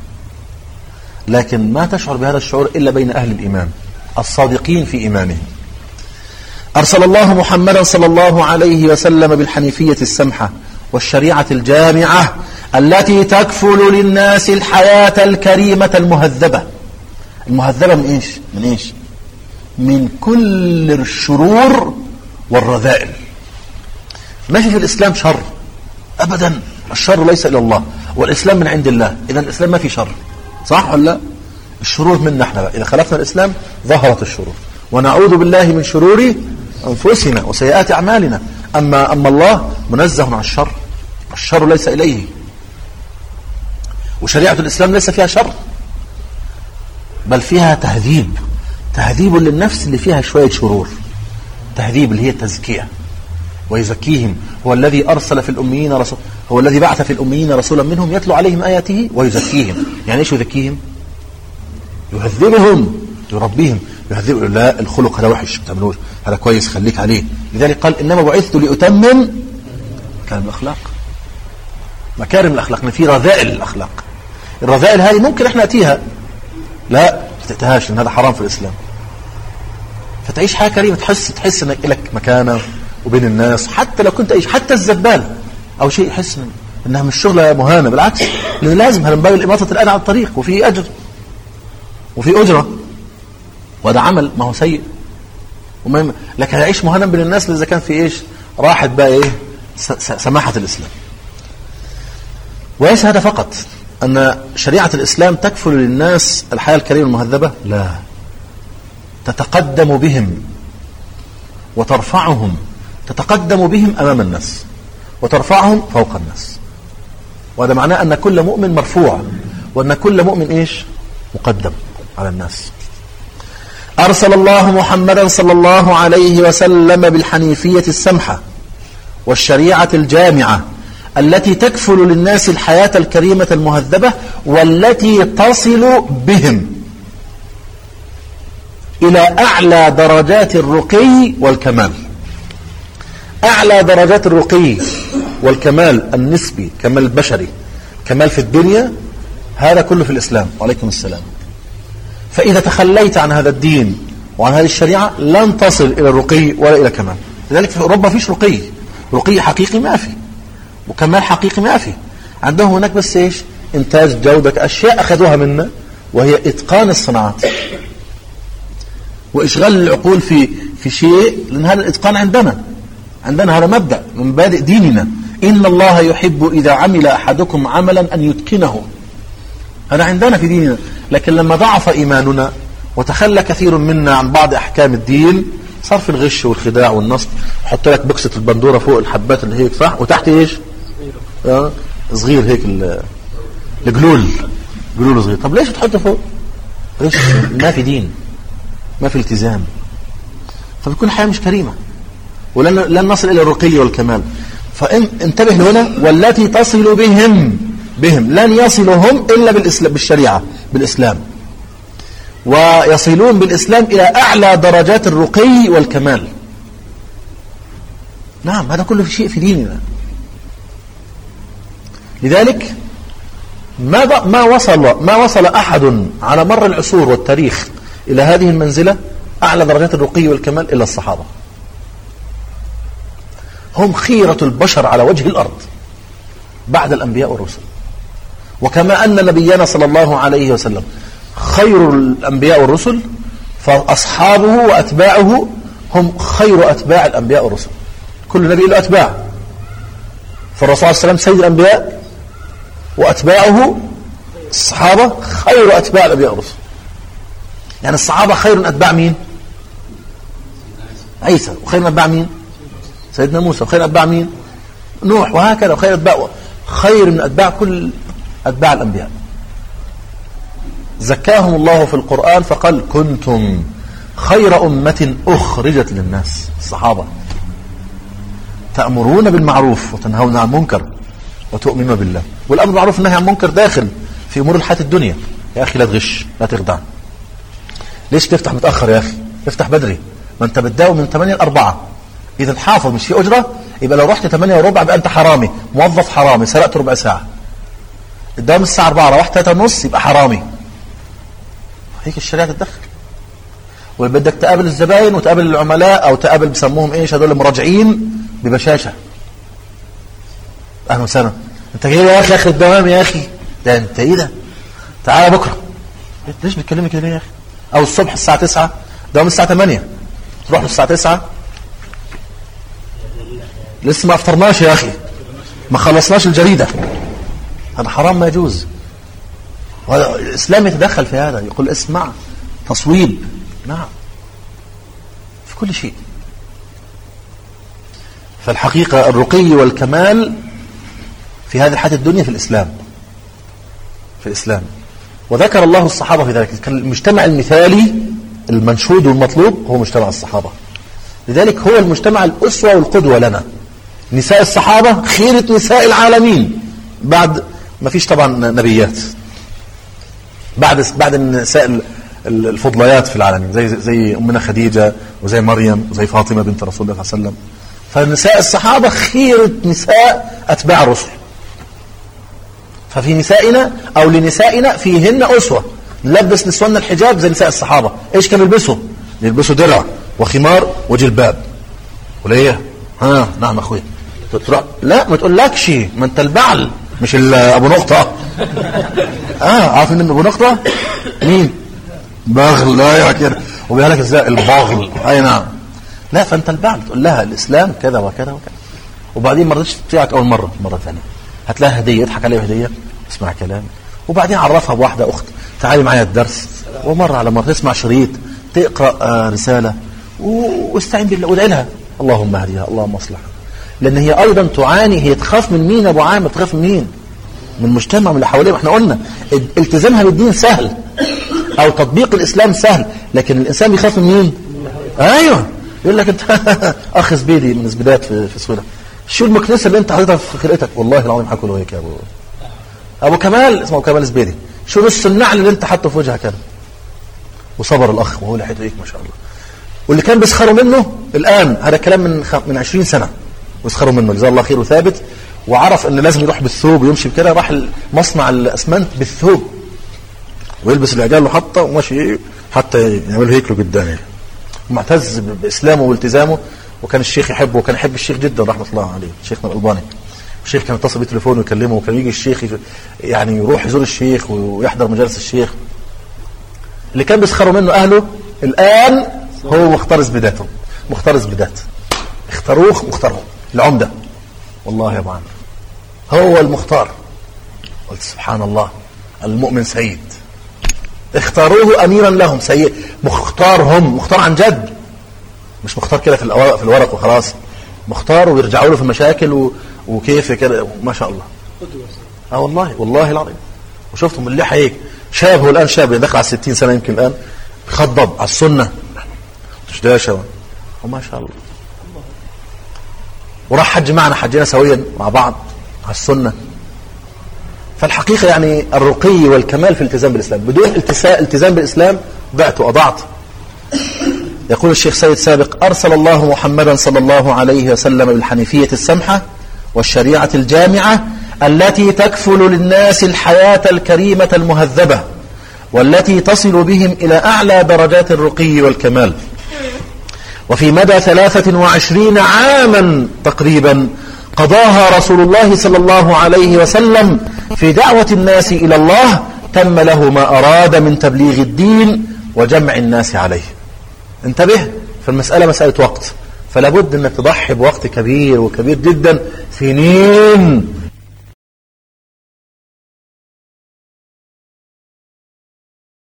لكن ما تشعر بهذا الشعور إلا بين أهل الإيمان الصادقين في إيمانهم. أرسل الله محمدا صلى الله عليه وسلم بالحنيفية السمحة والشريعة الجامعة التي تكفل للناس الحياة الكريمة المهذبة. المهذبة من إيش؟ من إيش؟ من كل الشرور والرذائل. ما في الإسلام شر أبدا، الشر ليس إلى الله والإسلام من عند الله، إذا الإسلام ما في شر، صح ولا لا؟ الشرور منا احنا بقى. إذا خلفنا الإسلام ظهرت الشرور، ونعوذ بالله من شرور أنفسنا وسيئات أعمالنا. أما الله منزه عن الشر، الشر ليس إليه، وشريعة الإسلام ليس فيها شر، بل فيها تهذيب للنفس اللي فيها شوية شرور. تهذيب اللي هي تزكية، ويزكيهم. هو الذي أرسل في الأميين رسول، هو الذي بعث في الأميين رسولا منهم يتلو عليهم آياته ويزكيهم. يعني إيش يزكيهم؟ يهذبهم، يربيهم، يهذبهم. لا الخلق هذا وحش ما تعملوش، هذا كويس خليك عليه. لذلك قال إنما بعثت لأتمم مكارم الأخلاق. مكارم الأخلاق، في رذائل الأخلاق. الرذائل هذه ممكن احنا نأتيها، لا ما تأتيهاش لأن هذا حرام في الإسلام. فتعيش حياة كريمة، تحس انك لك مكانة وبين الناس، حتى لو كنت ايش، حتى الزبال او شيء يحس انها مش شغلة مهانة، بالعكس، لان لازم هل من باب الإماطة الأذى عن الطريق، وفي أجر وفي أجرة، وهذا عمل ما هو سيء. لكن هيعيش مهانا بين الناس إذا كان في ايش، راحت بقى ايه سماحة الإسلام. وليس هذا فقط أن شريعة الإسلام تكفل للناس الحياة الكريمة المهذبة، لا، تتقدم بهم وترفعهم، تتقدم بهم أمام الناس وترفعهم فوق الناس. وهذا معناه أن كل مؤمن مرفوع، وأن كل مؤمن إيش، مقدم على الناس. أرسل الله محمدا صلى الله عليه وسلم بالحنيفية السمحة والشريعة الجامعة التي تكفل للناس الحياة الكريمة المهذبة، والتي تصل بهم إلى أعلى درجات الرقي والكمال. أعلى درجات الرقي والكمال النسبي، كمال البشري، كمال في الدنيا، هذا كله في الإسلام. وعليكم السلام. فإذا تخليت عن هذا الدين وعن هذه الشريعة لن تصل إلى الرقي ولا إلى كمال. لذلك في أوروبا فيش رقي حقيقي ما في، وكمال حقيقي ما في. عندهم هناك بس إيش، إنتاج، جودة، أشياء أخذوها منا، وهي إتقان الصناعات وإشغال العقول في شيء، لأن هذا الإتقان عندنا هذا مبدأ من مبادئ ديننا. إن الله يحب إذا عمل أحدكم عملا أن يتقنه، هذا عندنا في ديننا. لكن لما ضعف إيماننا وتخلى كثير منا عن بعض أحكام الدين، صار في الغش والخداع والنصب. حط لك بكسة البندورة فوق الحبات اللي هيك صح، وتحت إيش، صغير هيك الجلول صغير. طب ليش تحطه فوق؟ ليش؟ ما في دين، ما في التزام، فبتكون الحياة مش كريمة، ولن نصل إلى الرقي والكمال. فانتبه هنا، والتي تصل بهم لن يصلوا هم إلا بالشريعة، بالإسلام، ويصلون بالإسلام إلى أعلى درجات الرقي والكمال. نعم، هذا كله في شيء في ديننا. لذلك ما وصل أحد على مر العصور والتاريخ إلى هذه المنزلة، أعلى درجات الرقي والكمال، إلا الصحابة. هم خيرة البشر على وجه الأرض بعد الأنبياء والرسل. وكما أن نبينا صلى الله عليه وسلم خير الأنبياء والرسل، فأصحابه وأتباعه هم خير أتباع الأنبياء والرسل. كل نبي له أتباع، فالرسول صلى الله عليه وسلم سيد الأنبياء، وأتباعه الصحابة خير أتباع الأنبياء والرسل. يعني الصحابة خير من أتباع مين؟ عيسى. وخير من أتباع مين؟ سيدنا موسى. وخير من أتباع مين؟ نوح. وهكذا. وخير أتباع، خير من أتباع كل أتباع الأنبياء. زكاهم الله في القرآن فقال كنتم خير أمة أخرجت للناس. الصحابة تأمرون بالمعروف وتنهون عن المنكر وتؤمنون بالله. والأمر بالمعروف والنهي عن المنكر داخل في أمور الحياة الدنيا. يا أخي لا تغش، لا تخدع. ليش تفتح متأخر يا أخي؟ افتح بدري، ما أنت بتداوم من 8 ل 4. إذا حافظ، مش في أجرة، يبقى لو رحت 8 وربع بقى انت حرامي، موظف حرامي، سرقت ربع ساعة. الدوام الساعة 4 روحت 3:30 يبقى حرامي. هيك الشريعة تتدخل. وبدك تقابل الزباين وتقابل العملاء او تقابل بسموهم ايش هذول المراجعين ببشاشة. اهلا وسهلا، انت جاي يا اخي اخر الدوام يا اخي، ده انت ايه ده؟ تعالى بكره. ليش بتكلمني كده يا اخي؟ او الصبح الساعة 9 دوام الساعة 8 تروح له الساعة 9 لسه ما افطرناش يا اخي، ما خلصناش الجريدة. هذا حرام ما يجوز. الاسلام يتدخل في هذا، يقول اسمع تصويب، نعم، في كل شيء. فالحقيقة الرقي والكمال في هذه الحياة الدنيا في الإسلام، في الإسلام. وذكر الله الصحابة في ذلك. كان المجتمع المثالي المنشود والمطلوب هو مجتمع الصحابة. لذلك هو المجتمع الأسوة والقدوة لنا. نساء الصحابة خيرة نساء العالمين، بعد ما فيش طبعا نبيات، بعد النساء الفضليات في العالمين زي أمنا خديجة وزي مريم وزي فاطمة بنت رسول الله صلى الله عليه وسلم. فنساء الصحابة خيرة نساء أتباع الرسل. ففي نسائنا أو لنسائنا فيهن أسوة. نلبس نسواننا الحجاب زي نساء الصحابة. إيش كانوا يلبسوا درع وخمار وجلباب. وليه؟ نعم أخوي. لا ما تقولكش، ما أنت البعل مش أبو نقطة. عارف إن أبو نقطة مين؟ باغل. لا كده وبيقول لك ازاي الباغل. أي نعم. لا، فأنت البعل تقول لها الإسلام كذا وكذا وكذا، وبعدين ما رضيتش تطيعك أول مرة ثانية هتلاقي هدية، يضحك عليها هدية، اسمع كلام، وبعدين عرفها بواحدة أخت تعالي معايا الدرس، ومرة على مرة تسمع شريط، تقرأ رسالة، واستعين بالله وادعي لها اللهم اهديها اللهم اصلحها. لأن هي أيضا تعاني، هي تخاف من مين يا أبو عامر؟ تخاف من مين؟ من المجتمع، من اللي حواليه. احنا قلنا التزامها بالدين سهل أو تطبيق الإسلام سهل، لكن الإنسان بيخاف من مين؟ أيوه، يقول لك أنت أخ زبيدي من زبيدات في سويلة، شو المكنسة اللي أنت حاططها في خلقتك؟ والله العظيم حكوا له هيك يا أبو كمال، اسمه كمال زبيدي، شو نص النعل اللي أنت حاطه في وجهك كده؟ وصبر الأخ وهو لحيته هيك ما شاء الله. واللي كان بيسخروا منه الآن، هذا كلام من 20 سنة ويسخروا منه، جزاه الله خير وثابت، وعرف أن لازم يروح بالثوب ويمشي بكده، راح مصنع الأسمنت بالثوب ويلبس العجال وحطه وماشي حتى يعمل هيك له قدامي. معتز بإسلامه والتزامه، وكان الشيخ يحبه، وكان يحب الشيخ جدا رحمة الله عليه، شيخنا الألباني. الشيخ كان يتصل بالتليفون ويكلمه، وكان يجي الشيخ يعني يروح يزور الشيخ ويحضر مجالس الشيخ. اللي كان بيسخروا منه أهله الآن هو مختارز بداته، مختارز بدات، مختاروه العمدة. والله يا أبو عامر هو المختار. قلت سبحان الله، المؤمن سيد، اختاروه أميرا لهم، سيد مختارهم، مختار عن جد، مش مختار كده في الورق وخلاص، مختار ويرجعوا له في المشاكل وكيف كده ما شاء الله. والله العظيم. وشفتهم اللحى هيك شاب، هو الآن شاب دخل على 60 سنة يمكن الآن، خضب على السنة دشداشة وما شاء الله. وراح حج معنا، حجينا سويا مع بعض على السنة. فالحقيقة يعني الرقي والكمال في الالتزام بالإسلام. بدون التزام بالإسلام ضعت وأضعت. يقول الشيخ سيد سابق: أرسل الله محمدا صلى الله عليه وسلم بالحنيفية السمحة والشريعة الجامعة التي تكفل للناس الحياة الكريمة المهذبة، والتي تصل بهم إلى أعلى درجات الرقي والكمال. وفي مدى 23 عاما تقريبا قضاها رسول الله صلى الله عليه وسلم في دعوة الناس إلى الله، تم له ما أراد من تبليغ الدين وجمع الناس عليه. انتبه، فالمسألة مسألة وقت، فلا بد أنك تضحي بوقت كبير وكبير جدا، سنين